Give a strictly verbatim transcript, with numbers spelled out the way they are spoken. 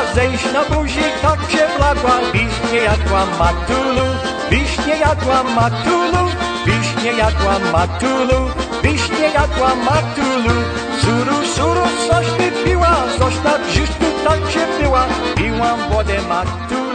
zejść na buzi, tak się blagła, wiśnie jadła matulu, wiśnie jadła matulu, wiśnie jadła matulu, wiśnie jadła matulu. Suru, suru, coś wypiła, coś na brzuszku tak się piła, piłam wodę matulu.